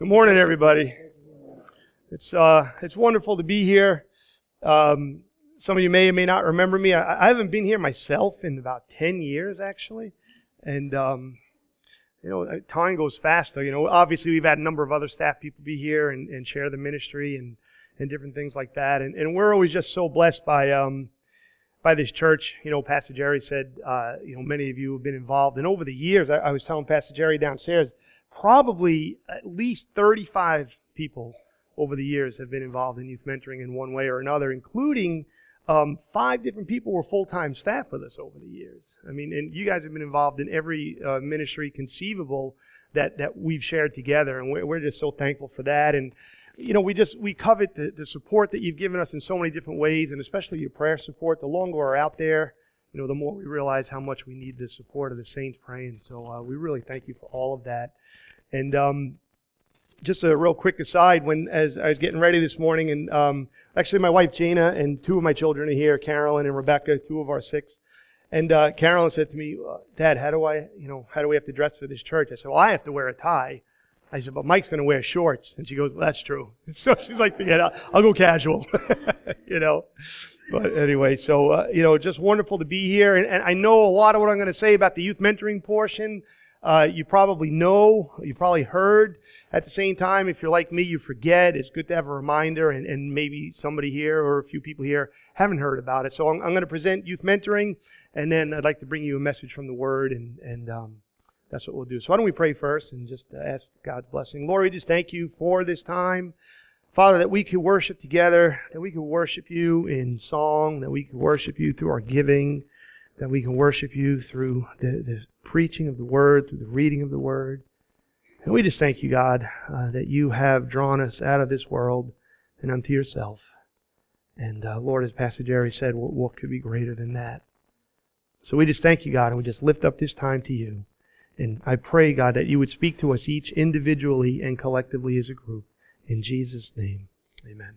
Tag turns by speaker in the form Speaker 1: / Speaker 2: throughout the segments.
Speaker 1: Good morning, everybody. It's wonderful to be here. Some of you may or may not remember me. I haven't been here myself in about 10 years, actually. And, time goes fast, though. Obviously we've had a number of other staff people be here and share the ministry and different things like that. And we're always just so blessed by this church. Pastor Jerry said, many of you have been involved. And over the years, I was telling Pastor Jerry downstairs, probably at least 35 people over the years have been involved in youth mentoring in one way or another, including 5 different people were full-time staff with us over the years. I mean, and you guys have been involved in every ministry conceivable that we've shared together, and we're just so thankful for that. And we covet the support that you've given us in so many different ways, and especially your prayer support. The longer we're out there, the more we realize how much we need the support of the saints praying. So we really thank you for all of that. And just a real quick aside, as I was getting ready this morning, and actually my wife Jana and 2 of my children are here, Carolyn and Rebecca, 2 of our 6. And Carolyn said to me, "Dad, how do we have to dress for this church?" I said, "Well, I have to wear a tie." I said, "But Mike's going to wear shorts." And she goes, "Well, that's true." So she's like, "Forget it, I'll go casual." But anyway, so, just wonderful to be here. And I know a lot of what I'm going to say about the youth mentoring portion, you probably know, you probably heard. At the same time, if you're like me, you forget. It's good to have a reminder, and maybe somebody here or a few people here haven't heard about it. So I'm going to present youth mentoring, and then I'd like to bring you a message from the Word, and that's what we'll do. So why don't we pray first and just ask God's blessing. Lord, we just thank you for this time. Father, that we could worship together, that we could worship you in song, that we could worship you through our giving, that we can worship you through the preaching of the Word, through the reading of the Word. And we just thank you, God, that you have drawn us out of this world and unto yourself. And Lord, as Pastor Jerry said, what could be greater than that? So we just thank you, God, and we just lift up this time to you. And I pray, God, that you would speak to us each individually and collectively as a group. In Jesus' name, amen.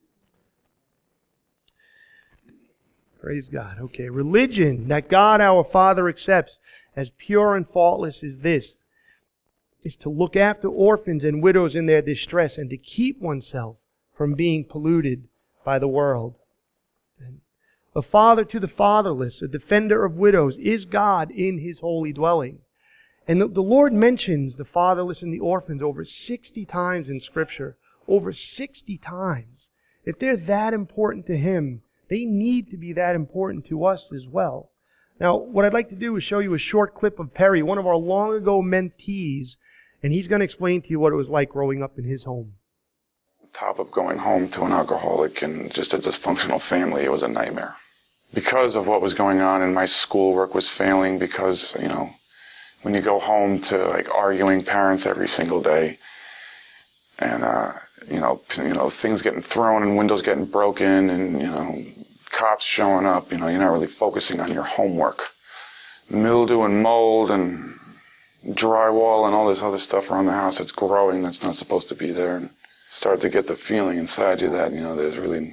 Speaker 1: Praise God. Okay, religion that God our Father accepts as pure and faultless is this, is to look after orphans and widows in their distress and to keep oneself from being polluted by the world. And a father to the fatherless, a defender of widows, is God in His holy dwelling. And the Lord mentions the fatherless and the orphans over 60 times in Scripture. Over 60 times. If they're that important to Him, they need to be that important to us as well. Now, what I'd like to do is show you a short clip of Perry, one of our long ago mentees, and he's going to explain to you what it was like growing up in his home.
Speaker 2: On top of going home to an alcoholic and just a dysfunctional family, it was a nightmare. Because of what was going on and my schoolwork was failing, because, when you go home to arguing parents every single day, and things getting thrown and windows getting broken and cops showing up, you're not really focusing on your homework. Mildew and mold and drywall and all this other stuff around the house that's growing that's not supposed to be there, and start to get the feeling inside you that there's really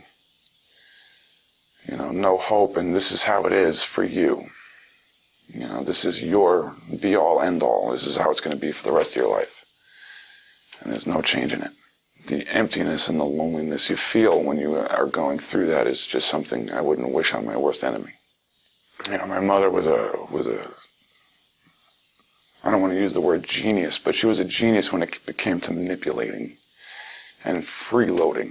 Speaker 2: no hope, and this is how it is for you. This is your be-all, end-all. This is how it's going to be for the rest of your life. And there's no change in it. The emptiness and the loneliness you feel when you are going through that is just something I wouldn't wish on my worst enemy. My mother was a I don't want to use the word genius, but she was a genius when it came to manipulating and freeloading.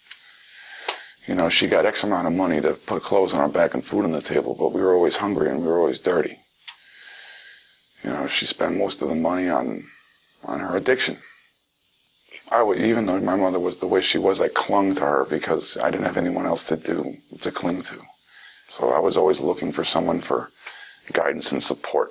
Speaker 2: She got X amount of money to put clothes on our back and food on the table, but we were always hungry and we were always dirty. She spent most of the money on her addiction. Even though my mother was the way she was, I clung to her because I didn't have anyone else to cling to. So I was always looking for someone for guidance and support.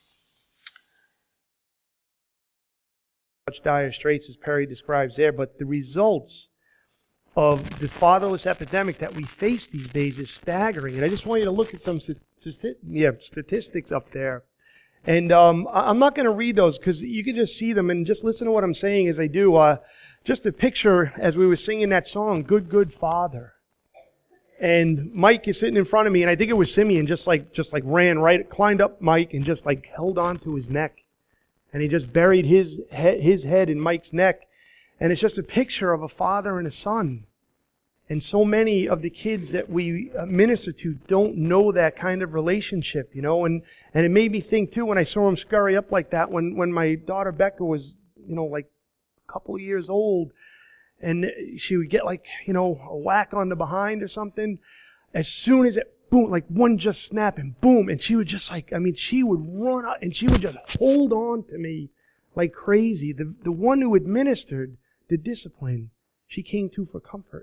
Speaker 1: Such dire straits as Perry describes there, but the results of the fatherless epidemic that we face these days is staggering. And I just want you to look at some statistics up there. And I'm not going to read those because you can just see them and just listen to what I'm saying as they do. Just a picture as we were singing that song, Good, Good Father. And Mike is sitting in front of me, and I think it was Simeon, just ran right, climbed up Mike and just held on to his neck. And he just buried his head in Mike's neck. And it's just a picture of a father and a son. And so many of the kids that we minister to don't know that kind of relationship, you know. And it made me think, too, when I saw him scurry up like that, when my daughter Becca was, you know, like a couple of years old, and she would get like, you know, a whack on the behind or something. As soon as it, boom, like one just snap and boom, and she would just like, I mean, she would run out and she would just hold on to me like crazy. The one who administered the discipline, she came to for comfort.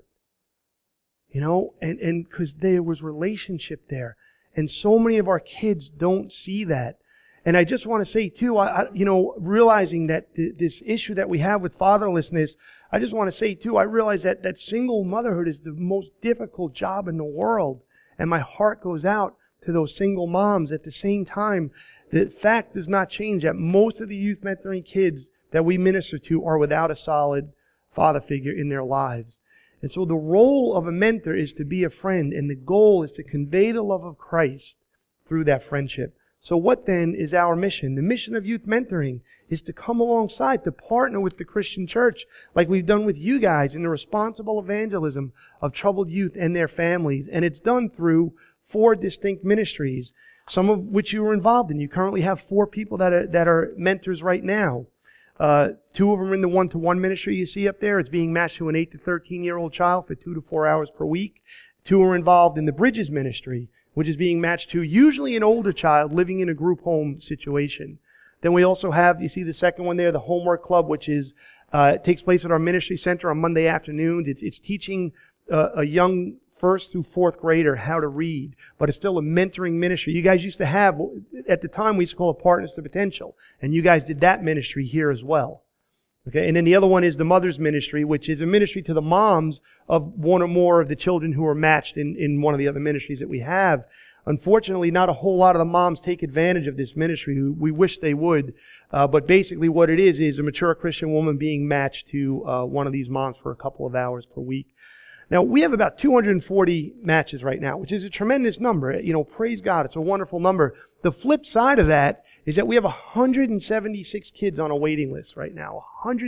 Speaker 1: You know, and because there was relationship there. And so many of our kids don't see that. And I just want to say, too, you know, realizing that this issue that we have with fatherlessness, I just want to say, too, I realize that single motherhood is the most difficult job in the world. And my heart goes out to those single moms. At the same time, the fact does not change that most of the youth mentoring kids that we minister to are without a solid father figure in their lives. And so the role of a mentor is to be a friend, and the goal is to convey the love of Christ through that friendship. So what then is our mission? The mission of youth mentoring is to come alongside, to partner with the Christian church, like we've done with you guys in the responsible evangelism of troubled youth and their families. And it's done through 4 distinct ministries, some of which you were involved in. You currently have 4 people that are mentors right now. 2 of them are in the one-to-one ministry you see up there. It's being matched to an 8 to 13-year-old child for 2 to 4 hours per week. 2 are involved in the Bridges ministry, which is being matched to usually an older child living in a group home situation. Then we also have, you see the second one there, the Homework Club, which is takes place at our ministry center on Monday afternoons. It's teaching a young 1st through 4th grader how to read, but it's still a mentoring ministry. You guys used to have, at the time we used to call it Partners to Potential, and you guys did that ministry here as well. Okay, and then the other one is the Mother's Ministry, which is a ministry to the moms of one or more of the children who are matched in one of the other ministries that we have. Unfortunately, not a whole lot of the moms take advantage of this ministry. We wish they would, but basically what it is a mature Christian woman being matched to one of these moms for a couple of hours per week. Now, we have about 240 matches right now, which is a tremendous number. You know, praise God, it's a wonderful number. The flip side of that is that we have 176 kids on a waiting list right now.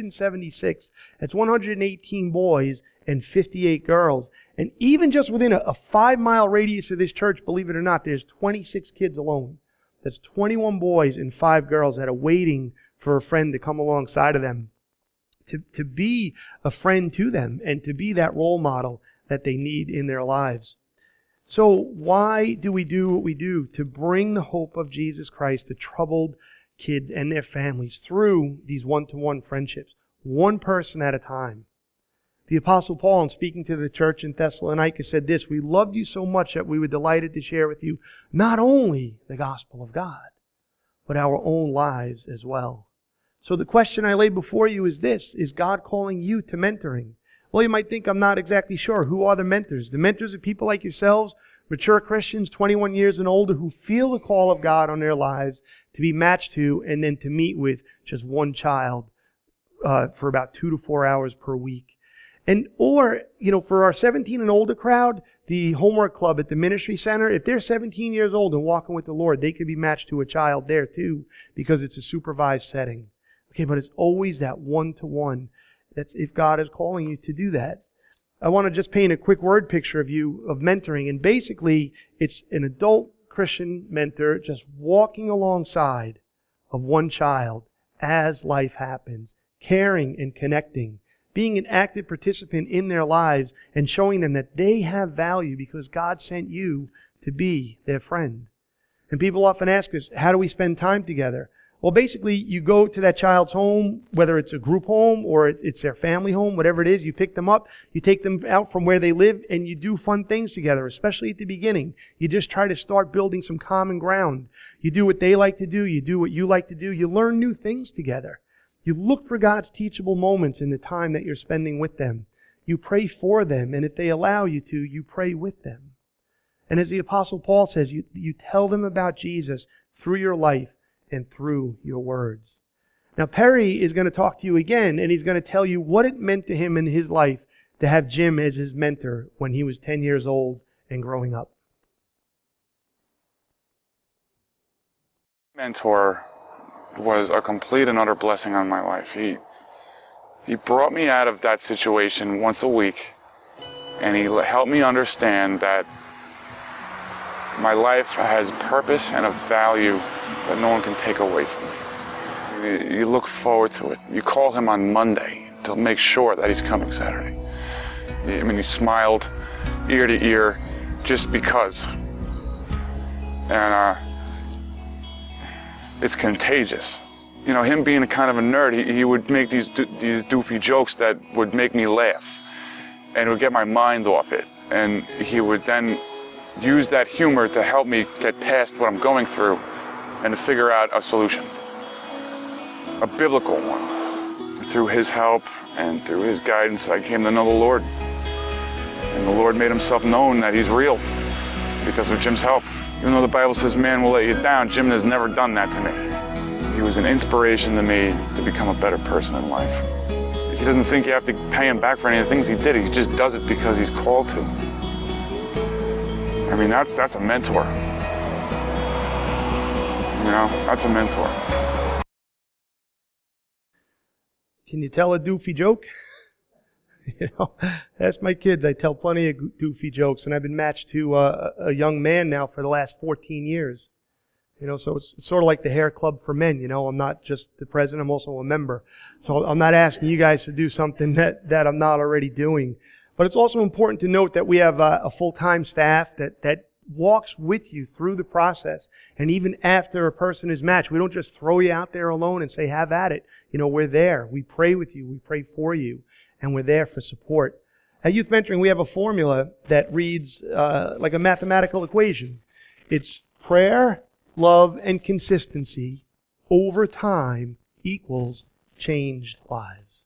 Speaker 1: 176. That's 118 boys and 58 girls. And even just within a 5-mile radius of this church, believe it or not, there's 26 kids alone. That's 21 boys and 5 girls that are waiting for a friend to come alongside of them. To be a friend to them and to be that role model that they need in their lives. So why do we do what we do? To bring the hope of Jesus Christ to troubled kids and their families through these one-to-one friendships, one person at a time. The Apostle Paul, in speaking to the church in Thessalonica, said this: "We loved you so much that we were delighted to share with you not only the gospel of God, but our own lives as well." So the question I lay before you is this: is God calling you to mentoring? Well, you might think I'm not exactly sure. Who are the mentors? The mentors are people like yourselves, mature Christians, 21 years and older, who feel the call of God on their lives to be matched to and then to meet with just one child for about 2 to 4 hours per week. Or, you know, for our 17 and older crowd, the Homework Club at the Ministry Center, if they're 17 years old and walking with the Lord, they could be matched to a child there too, because it's a supervised setting. Okay, but it's always that one-to-one. That's if God is calling you to do that. I want to just paint a quick word picture of mentoring. And basically, it's an adult Christian mentor just walking alongside of one child as life happens, caring and connecting, being an active participant in their lives and showing them that they have value because God sent you to be their friend. And people often ask us, how do we spend time together? Well, basically, you go to that child's home, whether it's a group home or it's their family home, whatever it is, you pick them up, you take them out from where they live, and you do fun things together, especially at the beginning. You just try to start building some common ground. You do what they like to do, you do what you like to do, you learn new things together. You look for God's teachable moments in the time that you're spending with them. You pray for them, and if they allow you to, you pray with them. And as the Apostle Paul says, you tell them about Jesus through your life and through your words. Now, Perry is going to talk to you again, and he's going to tell you what it meant to him in his life to have Jim as his mentor when he was 10 years old and growing up.
Speaker 2: Mentor was a complete and utter blessing on my life. He brought me out of that situation once a week, and he helped me understand that my life has purpose and a value that no one can take away from me. You look forward to it. You call him on Monday to make sure that he's coming Saturday. I mean, he smiled ear to ear just because. And it's contagious. You know, him being a kind of a nerd, he would make these doofy jokes that would make me laugh. And it would get my mind off it. And he would then use that humor to help me get past what I'm going through and to figure out a solution. A biblical one. Through his help and through his guidance, I came to know the Lord. And the Lord made himself known that he's real because of Jim's help. Even though the Bible says man will let you down, Jim has never done that to me. He was an inspiration to me to become a better person in life. He doesn't think you have to pay him back for any of the things he did. He just does it because he's called to. I mean, that's a mentor. You know, that's a mentor.
Speaker 1: Can you tell a doofy joke? You know, that's my kids. I tell plenty of doofy jokes, and I've been matched to a young man now for the last 14 years. You know, so it's sort of like the hair club for men. You know, I'm not just the president, I'm also a member. So I'm not asking you guys to do something that I'm not already doing. But it's also important to note that we have a full-time staff that walks with you through the process. And even after a person is matched, we don't just throw you out there alone and say, have at it. You know, we're there. We pray with you. We pray for you. And we're there for support. At Youth Mentoring, we have a formula that reads like a mathematical equation. It's prayer, love, and consistency over time equals changed lives.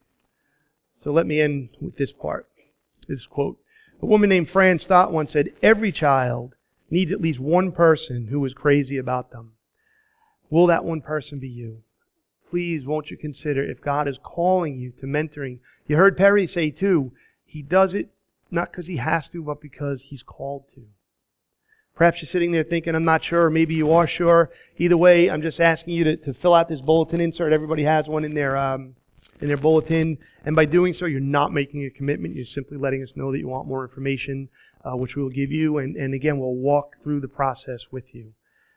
Speaker 1: So let me end with this part, this quote. A woman named Fran Stott once said, every child needs at least one person who is crazy about them. Will that one person be you? Please, won't you consider if God is calling you to mentoring. You heard Perry say too, he does it not because he has to, but because he's called to. Perhaps you're sitting there thinking, I'm not sure, or maybe you are sure. Either way, I'm just asking you to fill out this bulletin insert. Everybody has one in their bulletin. And by doing so, you're not making a commitment. You're simply letting us know that you want more information, which we will give you. And again, we'll walk through the process with you.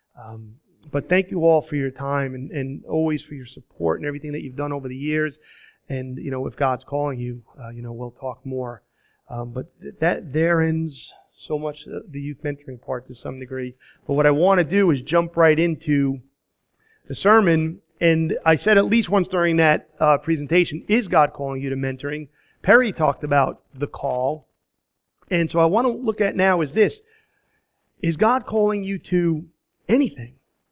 Speaker 1: But thank you all for your time and always for your support and everything that you've done over the years. And, you know, if God's calling you, we'll talk more. But there ends so much the youth mentoring part to some degree. But what I want to do is jump right into the sermon. And I said at least once during that presentation, is God calling you to mentoring? Perry talked about the call. And so I want to look at now is this. Is God calling you to anything?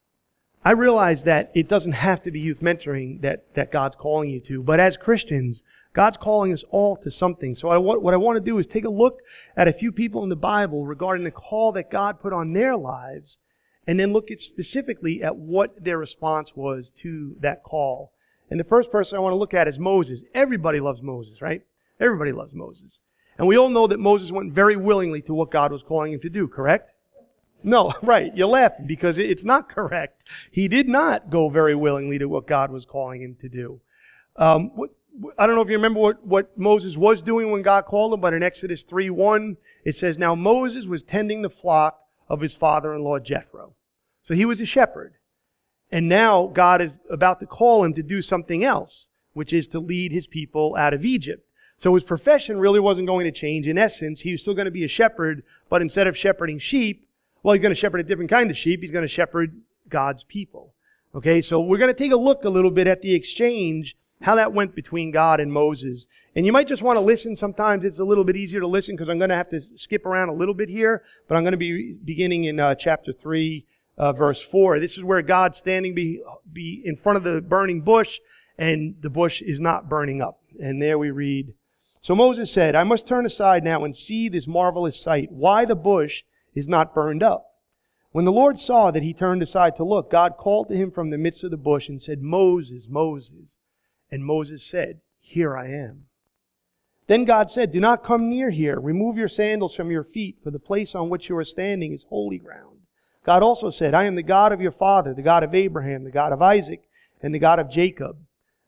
Speaker 1: I realize that it doesn't have to be youth mentoring that God's calling you to. But as Christians, God's calling us all to something. So what I want to do is take a look at a few people in the Bible regarding the call that God put on their lives, and then look at specifically at what their response was to that call. And the first person I want to look at is Moses. Everybody loves Moses, right? Everybody loves Moses. And we all know that Moses went very willingly to what God was calling him to do, correct? No, right. You're laughing because it's not correct. He did not go very willingly to what God was calling him to do. I don't know if you remember what Moses was doing when God called him, but in Exodus 3:1, it says, now Moses was tending the flock of his father-in-law Jethro. So he was a shepherd. And now God is about to call him to do something else, which is to lead his people out of Egypt. So his profession really wasn't going to change. In essence, he was still going to be a shepherd, but instead of shepherding sheep, well, he's going to shepherd a different kind of sheep. He's going to shepherd God's people. Okay, so we're going to take a look a little bit at the exchange, how that went between God and Moses. And you might just want to listen. Sometimes it's a little bit easier to listen because I'm going to have to skip around a little bit here, but I'm going to be beginning in chapter 3, verse 4. This is where God's standing be in front of the burning bush, and the bush is not burning up. And there we read, so Moses said, I must turn aside now and see this marvelous sight, why the bush is not burned up. When the Lord saw that he turned aside to look, God called to him from the midst of the bush and said, Moses, Moses. And Moses said, here I am. Then God said, do not come near here. Remove your sandals from your feet, for the place on which you are standing is holy ground. God also said, I am the God of your father, the God of Abraham, the God of Isaac, and the God of Jacob.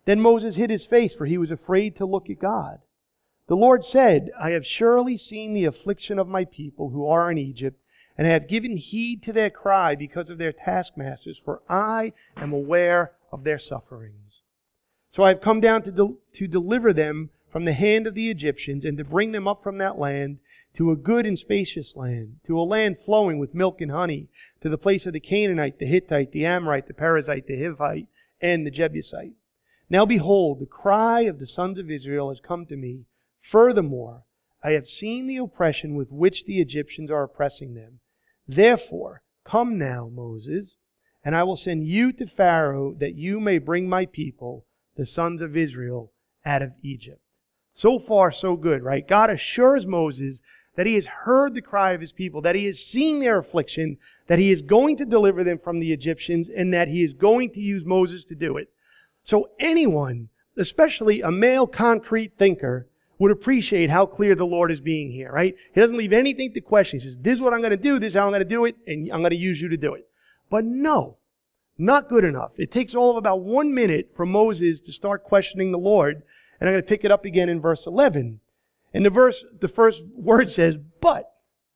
Speaker 1: Then Moses hid his face, for he was afraid to look at God. The Lord said, I have surely seen the affliction of my people who are in Egypt, and I have given heed to their cry because of their taskmasters, for I am aware of their sufferings. So I have come down to deliver them from the hand of the Egyptians, and to bring them up from that land to a good and spacious land, to a land flowing with milk and honey, to the place of the Canaanite, the Hittite, the Amorite, the Perizzite, the Hivite, and the Jebusite. Now behold, the cry of the sons of Israel has come to me. Furthermore, I have seen the oppression with which the Egyptians are oppressing them. Therefore, come now, Moses, and I will send you to Pharaoh, that you may bring my people, the sons of Israel, out of Egypt. So far, so good, right? God assures Moses that he has heard the cry of his people, that he has seen their affliction, that he is going to deliver them from the Egyptians, and that he is going to use Moses to do it. So anyone, especially a male concrete thinker, would appreciate how clear the Lord is being here, right? He doesn't leave anything to question. He says, this is what I'm going to do, this is how I'm going to do it, and I'm going to use you to do it. But no, not good enough. It takes all of about 1 minute for Moses to start questioning the Lord. And I'm going to pick it up again in verse 11. And the first word says, But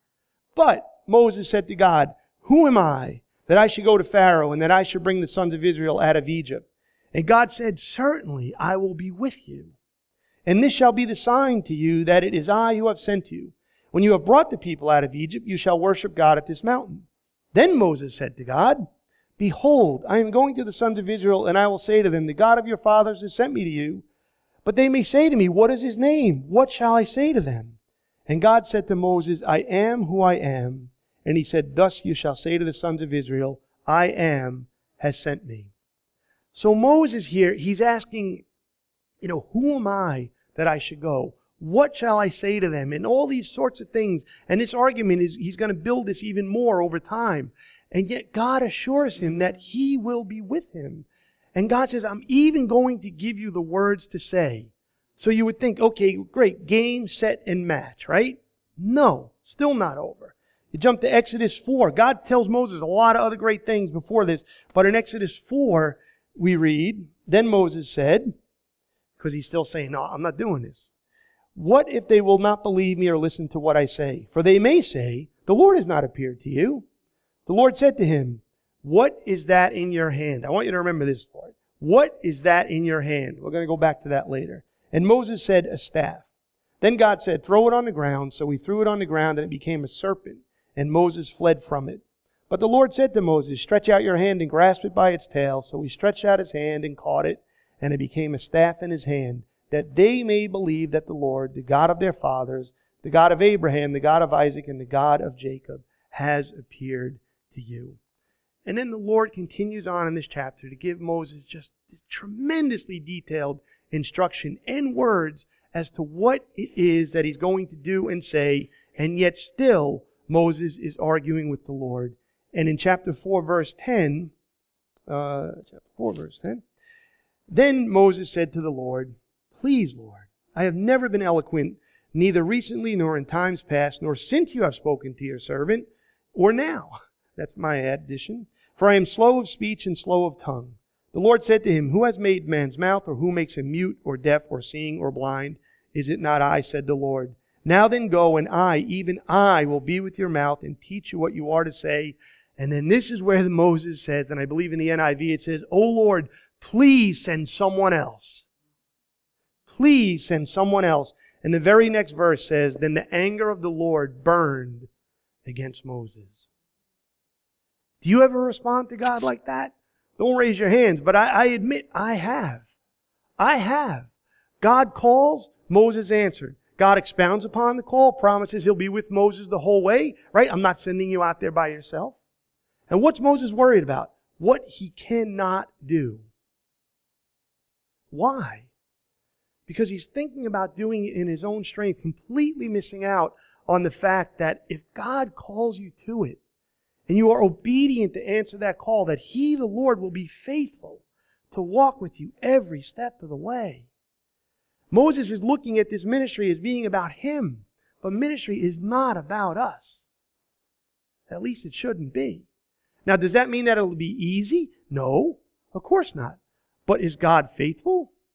Speaker 1: Moses said to God, who am I that I should go to Pharaoh and that I should bring the sons of Israel out of Egypt? And God said, certainly I will be with you. And this shall be the sign to you that it is I who have sent you. When you have brought the people out of Egypt, you shall worship God at this mountain. Then Moses said to God, behold, I am going to the sons of Israel, and I will say to them, the God of your fathers has sent me to you. But they may say to me, what is his name? What shall I say to them? And God said to Moses, I am who I am. And he said, thus you shall say to the sons of Israel, I am has sent me. So Moses here, he's asking, who am I that I should go? What shall I say to them? And all these sorts of things. And this argument is, he's going to build this even more over time. And yet God assures him that he will be with him. And God says, I'm even going to give you the words to say. So you would think, okay, great, game, set, and match, right? No, still not over. You jump to Exodus 4. God tells Moses a lot of other great things before this. But in Exodus 4, we read, then Moses said, because he's still saying, no, I'm not doing this. What if they will not believe me or listen to what I say? For they may say, the Lord has not appeared to you. The Lord said to him, what is that in your hand? I want you to remember this part. What is that in your hand? We're going to go back to that later. And Moses said, a staff. Then God said, throw it on the ground. So he threw it on the ground, and it became a serpent. And Moses fled from it. But the Lord said to Moses, stretch out your hand and grasp it by its tail. So he stretched out his hand and caught it, and it became a staff in his hand, that they may believe that the Lord, the God of their fathers, the God of Abraham, the God of Isaac, and the God of Jacob, has appeared to you. And then the Lord continues on in this chapter to give Moses just tremendously detailed instruction and words as to what it is that he's going to do and say. And yet still, Moses is arguing with the Lord. And in chapter 4, verse 10, then Moses said to the Lord, please, Lord, I have never been eloquent, neither recently nor in times past, nor since you have spoken to your servant, or now. That's my addition. For I am slow of speech and slow of tongue. The Lord said to him, who has made man's mouth, or who makes him mute, or deaf, or seeing, or blind? Is it not I, said the Lord. Now then go, and I, even I, will be with your mouth and teach you what you are to say. And then this is where Moses says, and I believe in the NIV it says, O Lord, please send someone else. Please send someone else. And the very next verse says, then the anger of the Lord burned against Moses. Do you ever respond to God like that? Don't raise your hands, but I admit I have. I have. God calls, Moses answered. God expounds upon the call, promises he'll be with Moses the whole way, right? I'm not sending you out there by yourself. And what's Moses worried about? What he cannot do. Why? Because he's thinking about doing it in his own strength, completely missing out on the fact that if God calls you to it, and you are obedient to answer that call, that He, the Lord, will be faithful to walk with you every step of the way. Moses is looking at this ministry as being about him, but ministry is not about us. At least it shouldn't be. Now, does that mean that it'll be easy? No, of course not. But is God faithful?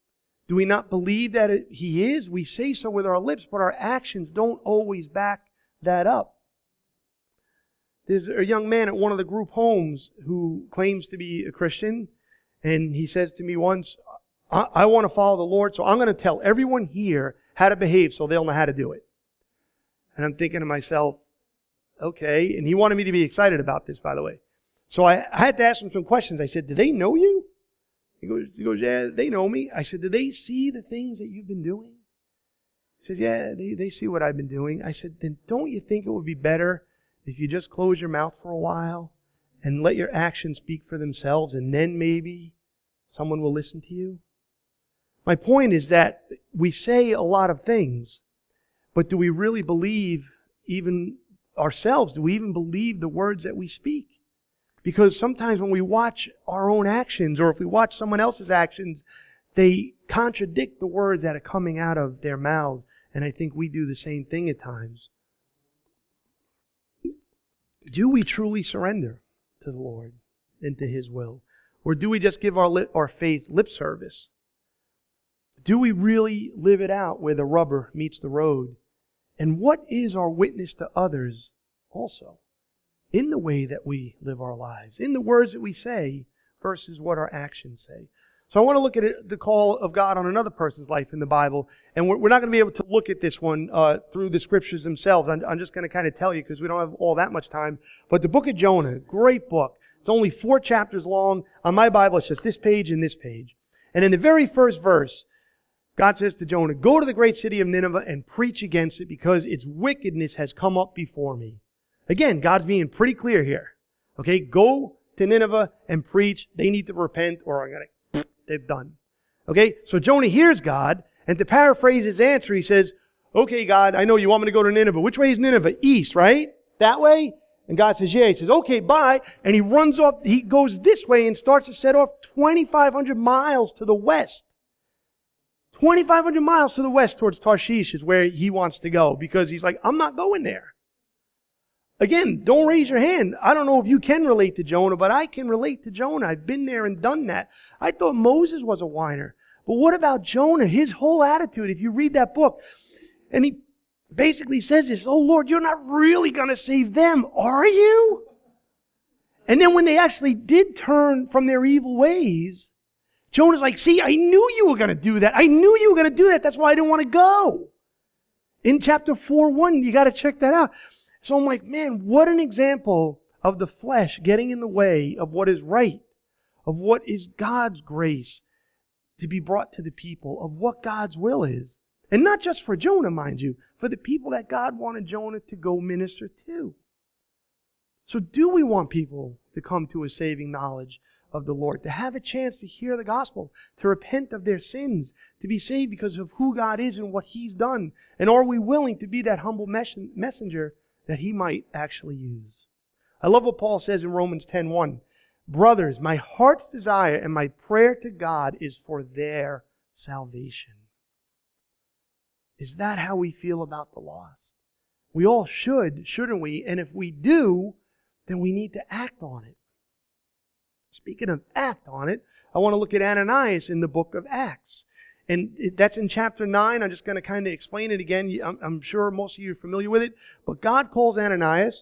Speaker 1: Do we not believe that He is? We say so with our lips, but our actions don't always back that up. There's a young man at one of the group homes who claims to be a Christian, and he says to me once, I want to follow the Lord, so I'm going to tell everyone here how to behave so they'll know how to do it. And I'm thinking to myself, okay. And he wanted me to be excited about this, by the way. So I had to ask him some questions. I said, do they know you? He goes, yeah, they know me. I said, do they see the things that you've been doing? He says, yeah, they see what I've been doing. I said, then don't you think it would be better if you just close your mouth for a while and let your actions speak for themselves, and then maybe someone will listen to you? My point is that we say a lot of things, but do we really believe even ourselves? Do we even believe the words that we speak? Because sometimes when we watch our own actions, or if we watch someone else's actions, they contradict the words that are coming out of their mouths. And I think we do the same thing at times. Do we truly surrender to the Lord and to His will? Or do we just give our faith lip service? Do we really live it out where the rubber meets the road? And what is our witness to others also? In the way that we live our lives, in the words that we say versus what our actions say. So I want to look at the call of God on another person's life in the Bible. And we're not going to be able to look at this one through the scriptures themselves. I'm just going to kind of tell you because we don't have all that much time. But the book of Jonah, great book. It's only 4 chapters long. On my Bible, it's just this page and this page. And in the very first verse, God says to Jonah, go to the great city of Nineveh and preach against it because its wickedness has come up before me. Again, God's being pretty clear here. Okay, go to Nineveh and preach. They need to repent or they're done. Okay, so Jonah hears God, and to paraphrase his answer, he says, okay, God, I know you want me to go to Nineveh. Which way is Nineveh? East, right? That way? And God says, yeah. He says, okay, bye. And he runs off. He goes this way and starts to set off 2,500 miles to the west. 2,500 miles to the west towards Tarshish is where he wants to go because he's like, I'm not going there. Again, don't raise your hand. I don't know if you can relate to Jonah, but I can relate to Jonah. I've been there and done that. I thought Moses was a whiner. But what about Jonah? His whole attitude, if you read that book, and he basically says this, oh Lord, you're not really going to save them, are you? And then when they actually did turn from their evil ways, Jonah's like, see, I knew you were going to do that. I knew you were going to do that. That's why I didn't want to go. In chapter 4:1, you got to check that out. So I'm like, man, what an example of the flesh getting in the way of what is right, of what is God's grace to be brought to the people, of what God's will is. And not just for Jonah, mind you, for the people that God wanted Jonah to go minister to. So do we want people to come to a saving knowledge of the Lord, to have a chance to hear the gospel, to repent of their sins, to be saved because of who God is and what He's done? And are we willing to be that humble messenger that He might actually use? I love what Paul says in Romans 10:1. Brothers, my heart's desire and my prayer to God is for their salvation. Is that how we feel about the lost? We all should, shouldn't we? And if we do, then we need to act on it. Speaking of act on it, I want to look at Ananias in the book of Acts. And that's in chapter 9. I'm just going to kind of explain it again. I'm sure most of you are familiar with it. But God calls Ananias.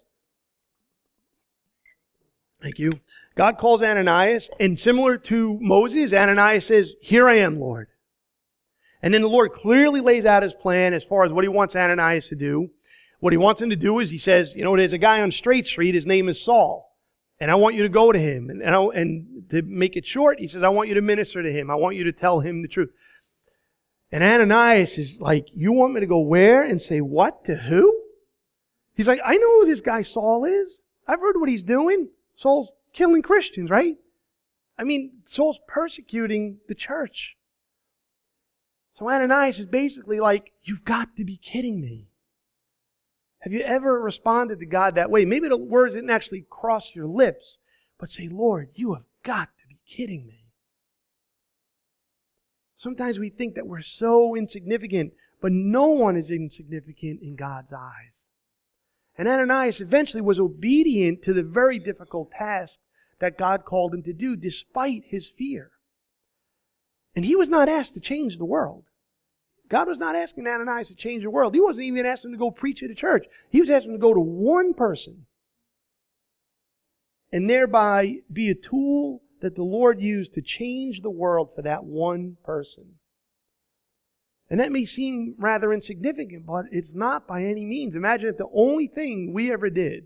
Speaker 1: Thank you. God calls Ananias. And similar to Moses, Ananias says, here I am, Lord. And then the Lord clearly lays out His plan as far as what He wants Ananias to do. What He wants him to do is He says, there's a guy on Straight Street. His name is Saul. And I want you to go to him. And to make it short, He says, I want you to minister to him. I want you to tell him the truth. And Ananias is like, you want me to go where and say what to who? He's like, I know who this guy Saul is. I've heard what he's doing. Saul's killing Christians, right? I mean, Saul's persecuting the church. So Ananias is basically like, you've got to be kidding me. Have you ever responded to God that way? Maybe the words didn't actually cross your lips, but say, Lord, you have got to be kidding me. Sometimes we think that we're so insignificant, but no one is insignificant in God's eyes. And Ananias eventually was obedient to the very difficult task that God called him to do, despite his fear. And he was not asked to change the world. God was not asking Ananias to change the world. He wasn't even asking him to go preach at a church. He was asking him to go to one person and thereby be a tool that the Lord used to change the world for that one person. And that may seem rather insignificant, but it's not by any means. Imagine if the only thing we ever did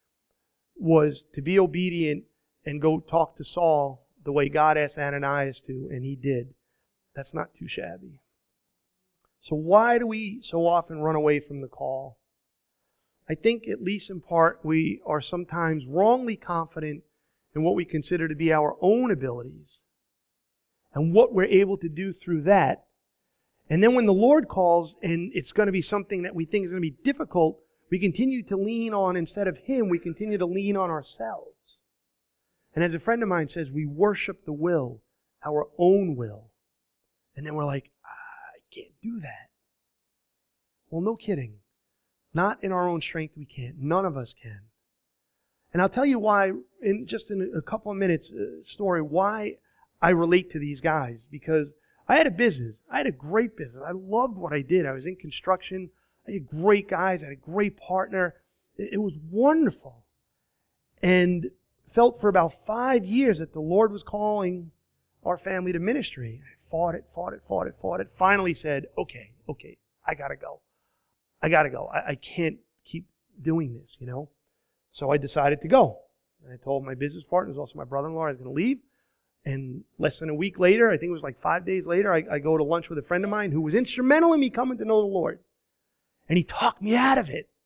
Speaker 1: was to be obedient and go talk to Saul the way God asked Ananias to, and he did. That's not too shabby. So why do we so often run away from the call? I think, at least in part, we are sometimes wrongly confident in what we consider to be our own abilities and what we're able to do through that. And then when the Lord calls and it's going to be something that we think is going to be difficult, we continue to lean on, instead of Him, we continue to lean on ourselves. And as a friend of mine says, we worship the will, our own will. And then we're like, I can't do that. Well, no kidding. Not in our own strength we can't. None of us can. And I'll tell you why, in a couple of minutes, story, why I relate to these guys. Because I had a business. I had a great business. I loved what I did. I was in construction. I had great guys. I had a great partner. It was wonderful. And felt for about 5 years that the Lord was calling our family to ministry. I fought it. Finally said, okay, I gotta go. I can't keep doing this, you know. So I decided to go. And I told my business partners, also my brother-in-law, I was going to leave. And less than a week later, I think it was like 5 days later, I go to lunch with a friend of mine who was instrumental in me coming to know the Lord. And he talked me out of it.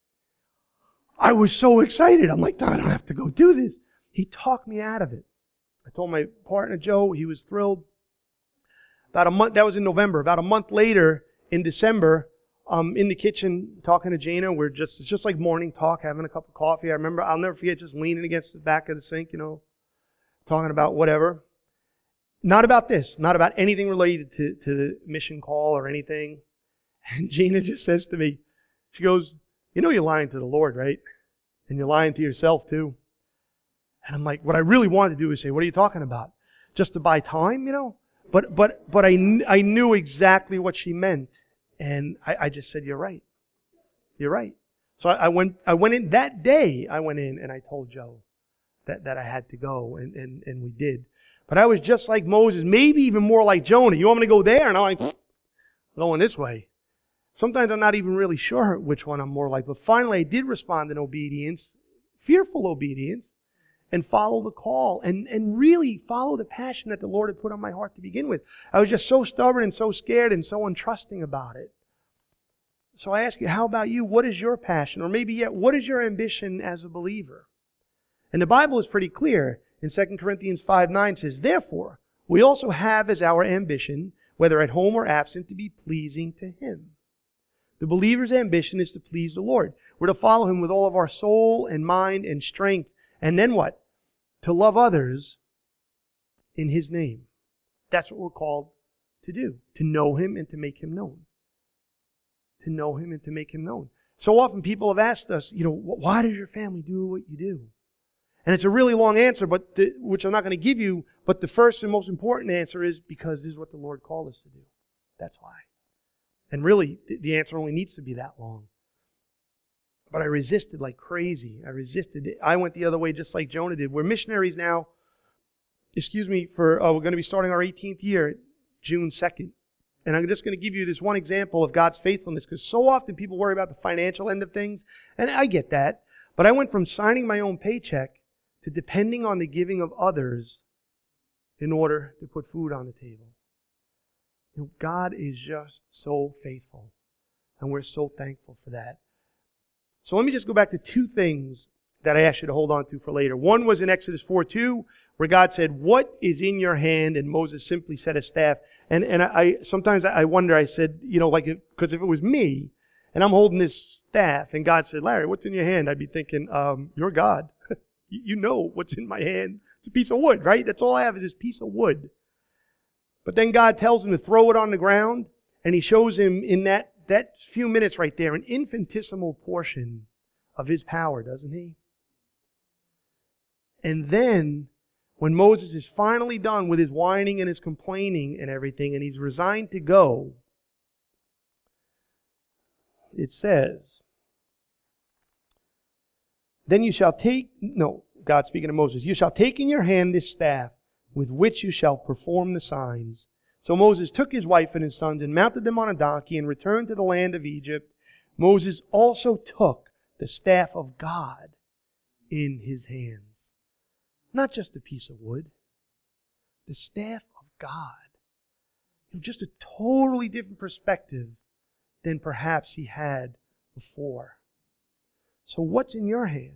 Speaker 1: I was so excited. I'm like, I don't have to go do this. He talked me out of it. I told my partner, Joe, he was thrilled. About a month, that was in November. About a month later, in December, I'm in the kitchen talking to Jana. It's just like morning talk, having a cup of coffee. I remember, I'll never forget, just leaning against the back of the sink, you know, talking about whatever. Not about this, not about anything related to the mission call or anything. And Gina just says to me, she goes, you know you're lying to the Lord, right? And you're lying to yourself too. And I'm like, what I really wanted to do is say, what are you talking about? Just to buy time, you know? But I knew exactly what she meant. And I just said, you're right. You're right. So I went in that day, I went in and I told Joe that I had to go, and we did. But I was just like Moses, maybe even more like Jonah. You want me to go there? And I'm like, going this way. Sometimes I'm not even really sure which one I'm more like. But finally, I did respond in obedience, fearful obedience, and follow the call and really follow the passion that the Lord had put on my heart to begin with. I was just so stubborn and so scared and so untrusting about it. So I ask you, how about you? What is your passion? Or maybe yet, what is your ambition as a believer? And the Bible is pretty clear. In 2 Corinthians 5:9 says, therefore, we also have as our ambition, whether at home or absent, to be pleasing to Him. The believer's ambition is to please the Lord. We're to follow Him with all of our soul and mind and strength. And then what? To love others in His name. That's what we're called to do. To know Him and to make Him known. To know Him and to make Him known. So often people have asked us, you know, why does your family do what you do? And it's a really long answer, which I'm not going to give you, but the first and most important answer is because this is what the Lord called us to do. That's why. And really, the answer only needs to be that long. But I resisted like crazy. I went the other way just like Jonah did. We're missionaries now, we're going to be starting our 18th year, June 2nd. And I'm just going to give you this one example of God's faithfulness, because so often people worry about the financial end of things, and I get that. But I went from signing my own paycheck to depending on the giving of others in order to put food on the table. You know, God is just so faithful, and we're so thankful for that. So let me just go back to two things that I asked you to hold on to for later. One was in Exodus 4:2, where God said, what is in your hand? And Moses simply said a staff. And I sometimes I wonder, I said, you know, like, because if it was me, and I'm holding this staff, and God said, Larry, what's in your hand? I'd be thinking, you're God. You know what's in my hand. It's a piece of wood, right? That's all I have is this piece of wood. But then God tells him to throw it on the ground, and He shows him in that few minutes right there an infinitesimal portion of His power, doesn't He? And then, when Moses is finally done with his whining and his complaining and everything, and he's resigned to go, it says, then you shall take, no, God speaking to Moses, you shall take in your hand this staff with which you shall perform the signs. So Moses took his wife and his sons and mounted them on a donkey and returned to the land of Egypt. Moses also took the staff of God in his hands. Not just a piece of wood. The staff of God. Just a totally different perspective than perhaps he had before. So what's in your hand?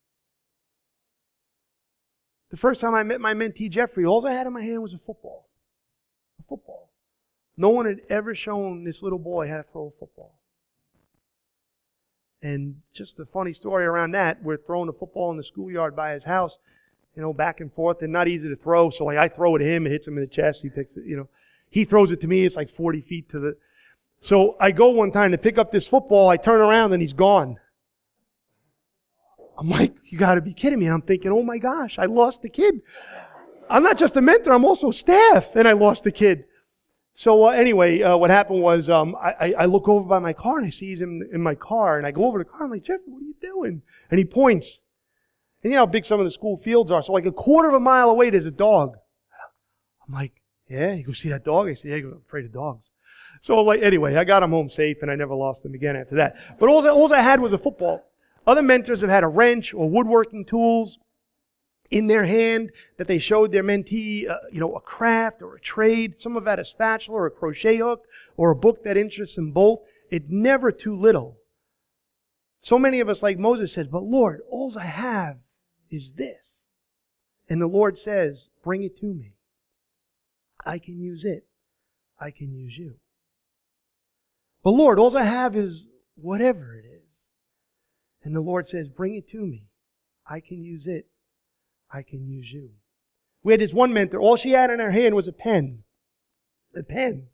Speaker 1: The first time I met my mentee, Jeffrey, all I had in my hand was a football. A football. No one had ever shown this little boy how to throw a football. And just a funny story around that, we're throwing a football in the schoolyard by his house, back and forth, and not easy to throw. So I throw it at him, it hits him in the chest, he picks it, He throws it to me, it's like 40 feet to the... So I go one time to pick up this football, I turn around and he's gone. I'm like, you got to be kidding me. And I'm thinking, oh my gosh, I lost the kid. I'm not just a mentor, I'm also staff, and I lost the kid. So anyway, what happened was I look over by my car and I see him in my car, and I go over to the car. I'm like, Jeffrey, what are you doing? And he points. And you know how big some of the school fields are. So like a quarter of a mile away, there's a dog. I'm like, yeah? You go see that dog? I said, yeah, I'm afraid of dogs. So anyway, I got him home safe, and I never lost him again after that. But all I had was a football. Other mentors have had a wrench or woodworking tools in their hand that they showed their mentee, a craft or a trade. Some have had a spatula or a crochet hook or a book that interests them both. It's never too little. So many of us, like Moses said, but Lord, all I have is this. And the Lord says, bring it to me. I can use it. I can use you. But Lord, all I have is whatever it is. And the Lord says, bring it to me. I can use it. I can use you. We had this one mentor, all she had in her hand was a pen. A pen.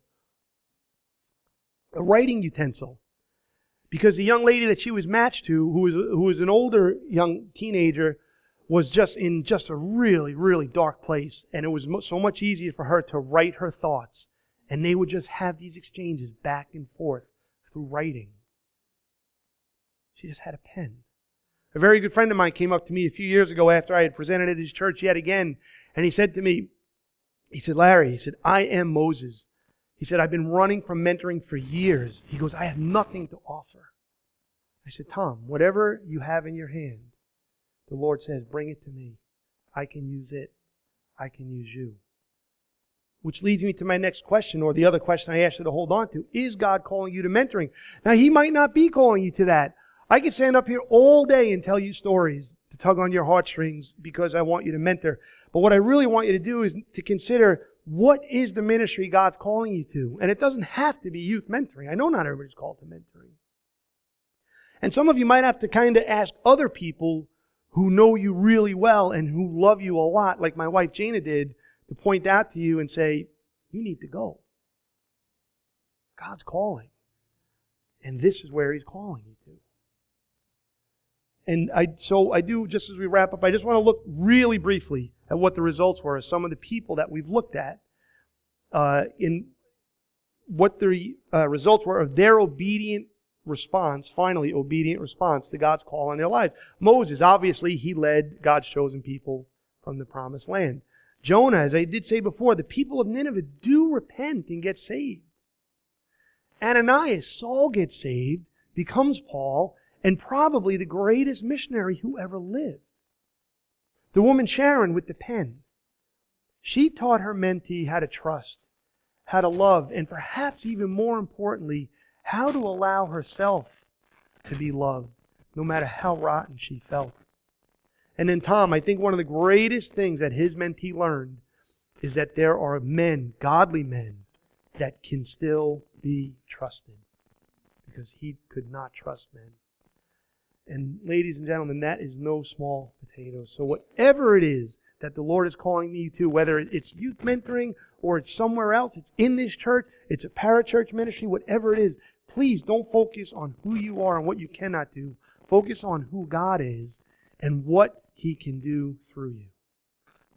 Speaker 1: A writing utensil. Because the young lady that she was matched to, who was an older young teenager, was just in a really, really dark place. And it was so much easier for her to write her thoughts. And they would just have these exchanges back and forth through writing. She just had a pen. A very good friend of mine came up to me a few years ago after I had presented at his church yet again. And he said to me, he said, Larry, I am Moses. He said, I've been running from mentoring for years. He goes, I have nothing to offer. I said, Tom, whatever you have in your hand, the Lord says, bring it to me. I can use it. I can use you. Which leads me to my next question, or the other question I asked you to hold on to. Is God calling you to mentoring? Now, He might not be calling you to that. I could stand up here all day and tell you stories to tug on your heartstrings because I want you to mentor. But what I really want you to do is to consider, what is the ministry God's calling you to? And it doesn't have to be youth mentoring. I know not everybody's called to mentoring. And some of you might have to kind of ask other people who know you really well and who love you a lot, like my wife Jana did, to point out to you and say, you need to go. God's calling. And this is where He's calling you to. And I do, just as we wrap up, I just want to look really briefly at what the results were of some of the people that we've looked at, in what the results were of their obedient response to God's call on their life. Moses, obviously, he led God's chosen people from the promised land. Jonah, as I did say before, the people of Nineveh do repent and get saved. Ananias, Saul gets saved, becomes Paul, and probably the greatest missionary who ever lived. The woman Sharon with the pen. She taught her mentee how to trust, how to love, and perhaps even more importantly, how to allow herself to be loved, no matter how rotten she felt. And then Tom, I think one of the greatest things that his mentee learned is that there are men, godly men, that can still be trusted. Because he could not trust men. And ladies and gentlemen, that is no small potato. So whatever it is that the Lord is calling you to, whether it's youth mentoring or it's somewhere else, it's in this church, it's a parachurch ministry, whatever it is, please don't focus on who you are and what you cannot do. Focus on who God is and what He can do through you.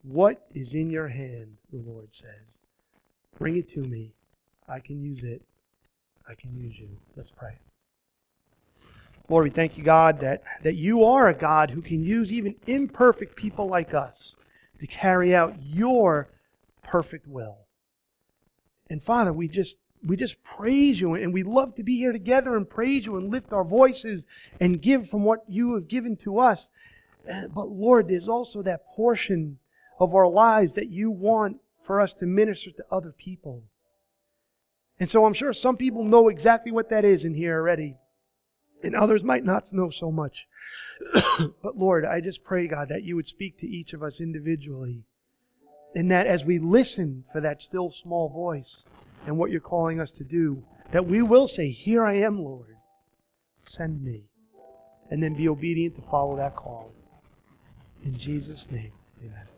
Speaker 1: What is in your hand, the Lord says. Bring it to me. I can use it. I can use you. Let's pray. Lord, we thank you, God, that you are a God who can use even imperfect people like us to carry out your perfect will. And Father, we just praise you, and we love to be here together and praise you and lift our voices and give from what you have given to us. But Lord, there's also that portion of our lives that you want for us to minister to other people. And so I'm sure some people know exactly what that is in here already, and others might not know so much. But Lord, I just pray, God, that you would speak to each of us individually, and that as we listen for that still small voice and what you're calling us to do, that we will say, here I am, Lord, send me. And then be obedient to follow that call. In Jesus' name, amen.